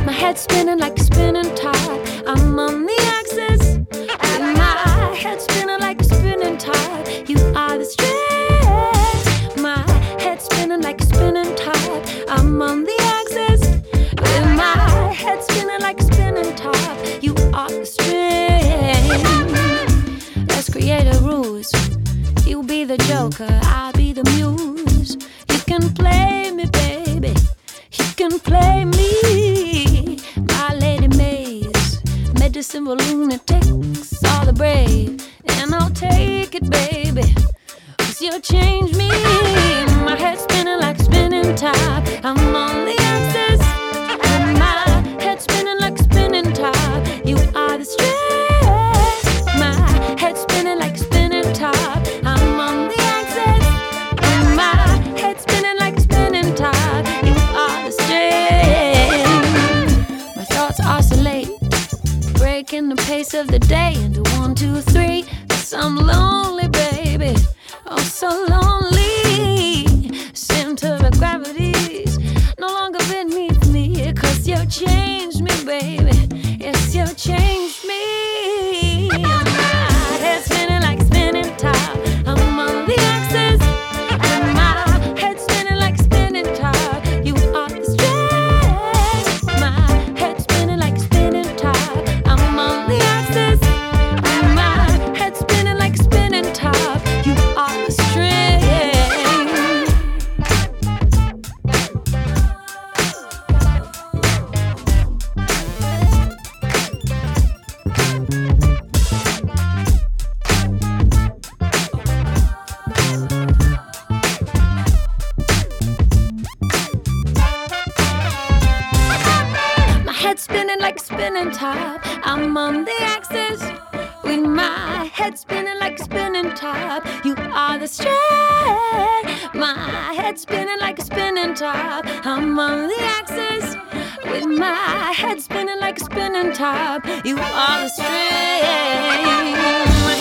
My head spinning like a spinning top. I'm on the axis. And my head spinning like a spinning top. You are the stress. My head spinning like a spinning top. I'm on the axis. With my head spinning like a spinning top. You are the stress. Let's create a ruse. You be the joker, I'll be the muse. You can play me, baby. You can play me. My lady maze, medicine for lunatics, all the brave. And I'll take it, baby, 'cause you'll change me. My head spinning like a spinning top. I'm on the axis. And my head spinning like a spinning top. You are the stress. My head spinning like a spinning top. I'm on the axis. And my head spinning like a spinning top. You are the stress. My thoughts oscillate, breaking the pace of the day into 1, 2, 3. 'Cause I'm lonely, baby. Oh, so lonely. Center of gravity's no longer beneath me. 'Cause you changed me, baby. Yes, you changed me. My head spinning like a spinning top. I'm on the axis. And my head spinning like a spinning top. You are the stress. My head spinning like a spinning top. I'm on the axis. And my head spinning like a spinning top. You are the stress. My head spinning like a spinning top. I'm on the axis. With my head spinning like a spinning top. You are the stress. My head spinning like a spinning top. I'm on the axis. With my head spinning like a spinning top. You are the stress.